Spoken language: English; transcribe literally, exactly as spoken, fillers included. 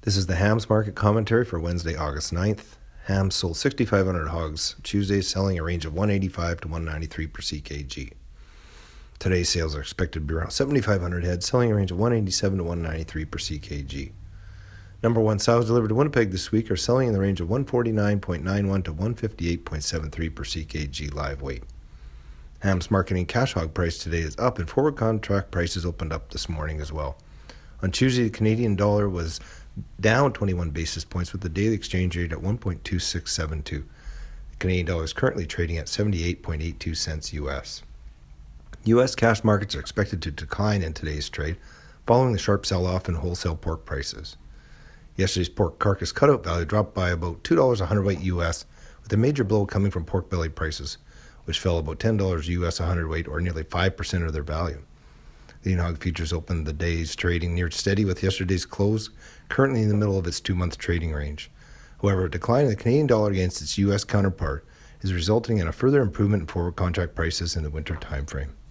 This is the hams market commentary for Wednesday, August ninth. Hams sold six thousand five hundred hogs Tuesday, selling a range of one eighty-five to one ninety-three per C K G. Today's sales are expected to be around seven thousand five hundred head, selling a range of one eighty-seven to one ninety-three per C K G. Number one sows delivered to Winnipeg this week are selling in the range of one forty-nine point nine one to one fifty-eight point seven three per C K G live weight. Hams marketing cash hog price today is up, and forward contract prices opened up this morning as well. On Tuesday, the Canadian dollar was down twenty-one basis points with the daily exchange rate at one point two six seven two. The Canadian dollar is currently trading at seventy-eight point eight two cents U S. U S cash markets are expected to decline in today's trade, following the sharp sell-off in wholesale pork prices. Yesterday's pork carcass cutout value dropped by about two dollars a hundredweight U S, with a major blow coming from pork belly prices, which fell about ten dollars U S a hundredweight, or nearly five percent of their value. The Lean hog futures opened the day's trading near steady with yesterday's close, currently in the middle of its two-month trading range. However, a decline in the Canadian dollar against its U S counterpart is resulting in a further improvement in forward contract prices in the winter timeframe.